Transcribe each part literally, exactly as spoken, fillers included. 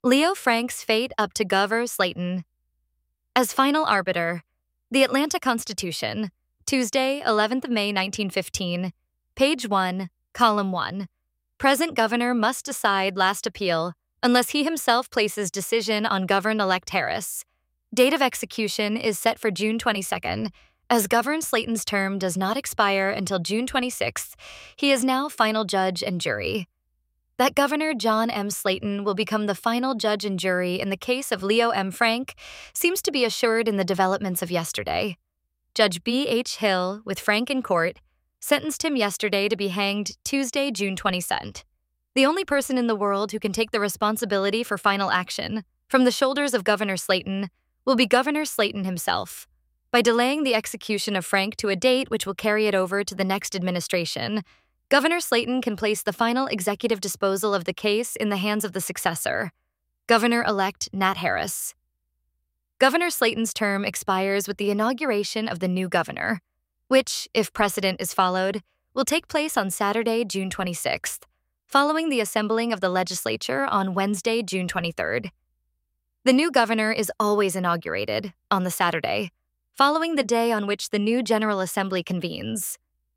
Leo Frank's fate up to Governor Slayton. As final arbiter, the Atlanta Constitution, Tuesday, eleventh of May, nineteen fifteen, page one, column one. Present governor must decide last appeal unless he himself places decision on Governor-elect Harris. Date of execution is set for June twenty-second. As Governor Slayton's term does not expire until June twenty-sixth, he is now final judge and jury. That Governor John M. Slayton will become the final judge and jury in the case of Leo M. Frank seems to be assured in the developments of yesterday. Judge B H. Hill, with Frank in court, sentenced him yesterday to be hanged Tuesday, June twenty-second. The only person in the world who can take the responsibility for final action from the shoulders of Governor Slayton will be Governor Slayton himself. By delaying the execution of Frank to a date which will carry it over to the next administration, Governor Slayton can place the final executive disposal of the case in the hands of the successor, Governor-elect Nat Harris. Governor Slayton's term expires with the inauguration of the new governor, which, if precedent is followed, will take place on Saturday, June twenty-sixth, following the assembling of the legislature on Wednesday, June twenty-third. The new governor is always inaugurated on the Saturday, following the day on which the new General Assembly convenes.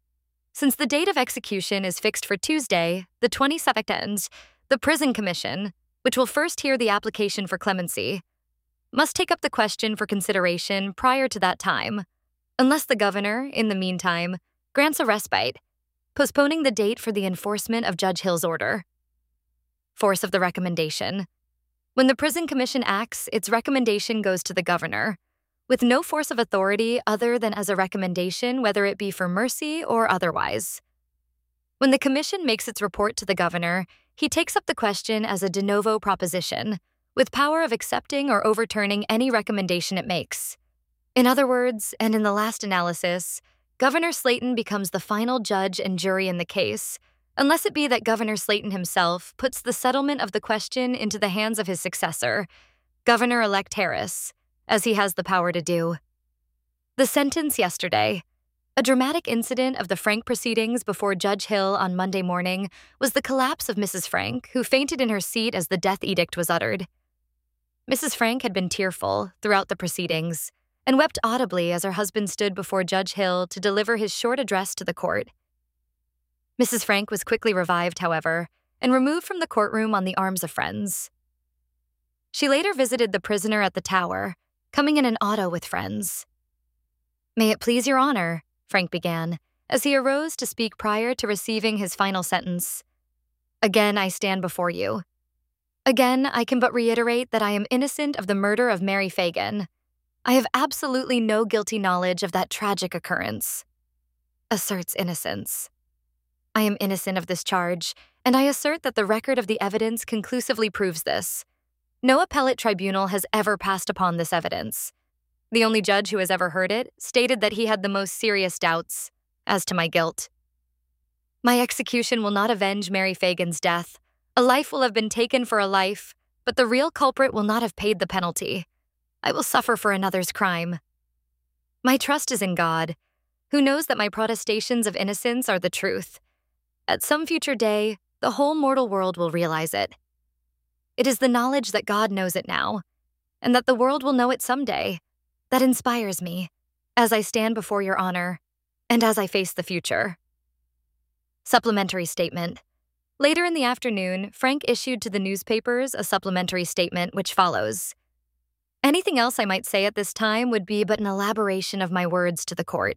Since the date of execution is fixed for Tuesday, the twenty-second, the Prison Commission, which will first hear the application for clemency, must take up the question for consideration prior to that time, unless the governor, in the meantime, grants a respite, postponing the date for the enforcement of Judge Hill's order. Force of the recommendation. When the Prison Commission acts, its recommendation goes to the governor, with no force of authority other than as a recommendation, whether it be for mercy or otherwise. When the commission makes its report to the governor, he takes up the question as a de novo proposition, with power of accepting or overturning any recommendation it makes. In other words, and in the last analysis, Governor Slayton becomes the final judge and jury in the case, unless it be that Governor Slayton himself puts the settlement of the question into the hands of his successor, Governor-elect Harris, as he has the power to do. The sentence yesterday, a dramatic incident of the Frank proceedings before Judge Hill on Monday morning, was the collapse of Missus Frank, who fainted in her seat as the death edict was uttered. Missus Frank had been tearful throughout the proceedings and wept audibly as her husband stood before Judge Hill to deliver his short address to the court. Missus Frank was quickly revived, however, and removed from the courtroom on the arms of friends. She later visited the prisoner at the tower, coming in an auto with friends. "May it please your honor," Frank began, as he arose to speak prior to receiving his final sentence. "Again I stand before you. Again I can but reiterate that I am innocent of the murder of Mary Fagan. I have absolutely no guilty knowledge of that tragic occurrence." Asserts innocence. "I am innocent of this charge, and I assert that the record of the evidence conclusively proves this. No appellate tribunal has ever passed upon this evidence. The only judge who has ever heard it stated that he had the most serious doubts as to my guilt. My execution will not avenge Mary Fagan's death. A life will have been taken for a life, but the real culprit will not have paid the penalty. I will suffer for another's crime. My trust is in God, who knows that my protestations of innocence are the truth. At some future day, the whole mortal world will realize it. It is the knowledge that God knows it now, and that the world will know it someday, that inspires me, as I stand before your honor, and as I face the future." Supplementary statement. Later in the afternoon, Frank issued to the newspapers a supplementary statement which follows. "Anything else I might say at this time would be but an elaboration of my words to the court.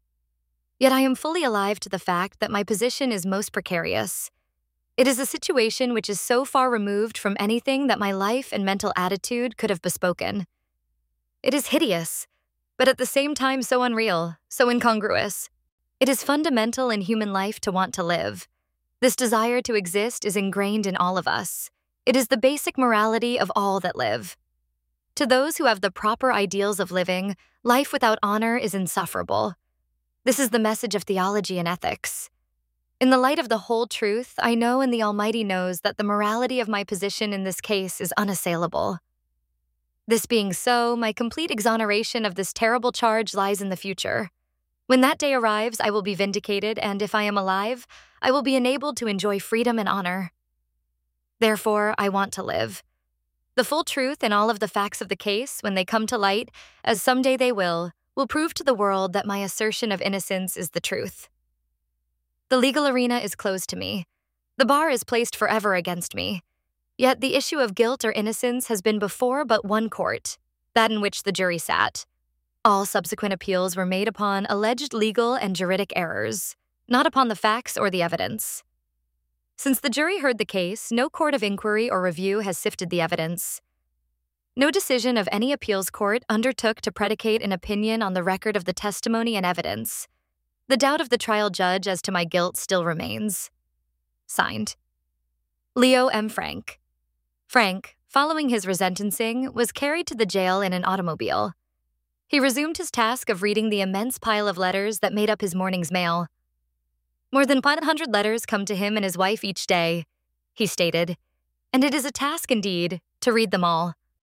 Yet I am fully alive to the fact that my position is most precarious. It is a situation which is so far removed from anything that my life and mental attitude could have bespoken. It is hideous, but at the same time so unreal, so incongruous. It is fundamental in human life to want to live. This desire to exist is ingrained in all of us. It is the basic morality of all that live. To those who have the proper ideals of living, life without honor is insufferable. This is the message of theology and ethics. In the light of the whole truth, I know and the Almighty knows that the morality of my position in this case is unassailable. This being so, my complete exoneration of this terrible charge lies in the future. When that day arrives, I will be vindicated, and if I am alive, I will be enabled to enjoy freedom and honor. Therefore, I want to live. The full truth and all of the facts of the case, when they come to light, as someday they will, will prove to the world that my assertion of innocence is the truth. The legal arena is closed to me. The bar is placed forever against me. Yet the issue of guilt or innocence has been before but one court, that in which the jury sat. All subsequent appeals were made upon alleged legal and juridic errors, not upon the facts or the evidence. Since the jury heard the case, no court of inquiry or review has sifted the evidence. No decision of any appeals court undertook to predicate an opinion on the record of the testimony and evidence. The doubt of the trial judge as to my guilt still remains. Signed, Leo M. Frank. Frank, following his resentencing, was carried to the jail in an automobile. He resumed his task of reading the immense pile of letters that made up his morning's mail. More than one hundred letters come to him and his wife each day, he stated, and it is a task indeed to read them all.